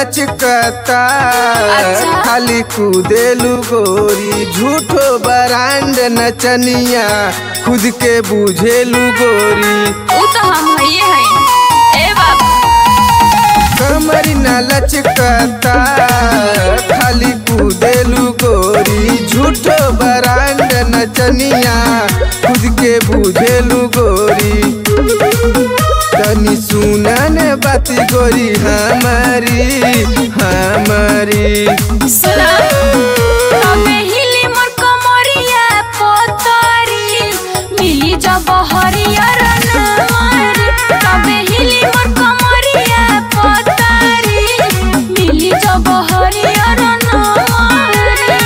लचकता अच्छा? खाली कूदेलू गोरी झूठो बरांड नचनिया खुद के बुझेलू गोरी उ तो हम हइए हई ए बाबू कमरी न लचकता खाली कूदेलू गोरी झूठो बरांड नचनिया खुद के बुझेलू गोरी तनी सुनन बाती गोरी हमारी सुना तबे हिली मोर कमरिया पोतरी मिली जब हरियर नारी तबे हिली मोर कमरिया पोतरी मिली जब हरियर नारी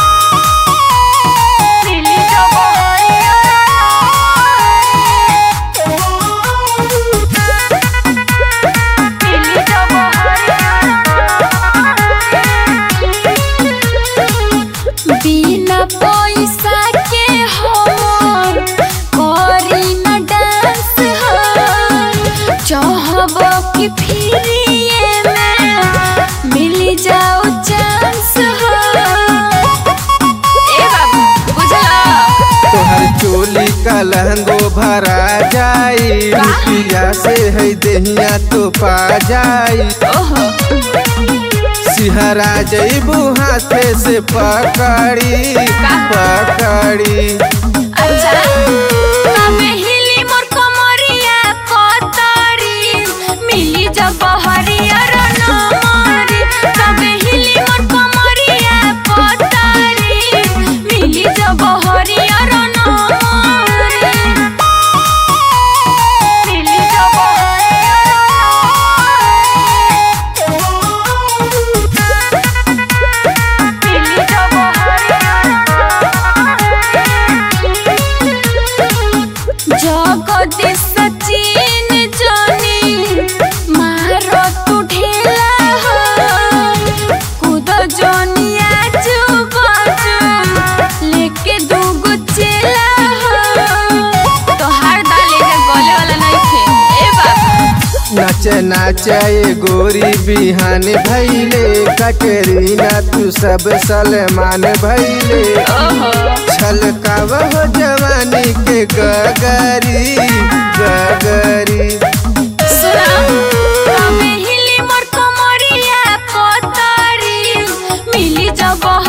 मिली जब हरियर मिली जब बिना पैसा के हम करी न डांस चाहब कि फ्रीए में मिली जाओ चांस ए बाबू बुझला तोहर चोली का लहंगो भरा जाई रुपिया से है देहिया तो पा जाई ओहो सिहरा जईबू हाथे से पकड़ी अच्छा तबे हिली मोर कमरिया पोतरी मिली जब हरियर नारी तबे हिली मोर कमरिया पोतरी मिली जब हरियर नारी मिली जब मिली जब जगदीश सचिन जनी मारो तू ढेला कूद जनिया बाजू लेके दूगो चेला तोहार दाले जे गले वाला नहीं थे ए बाबू नाचे गोरी बिहान भैले कटरीना तू सब सलमान भैले ओहो छलकाव हो जवानी के गगरी सुना तबे हिली मोर कमरिया पोतरी मिली जब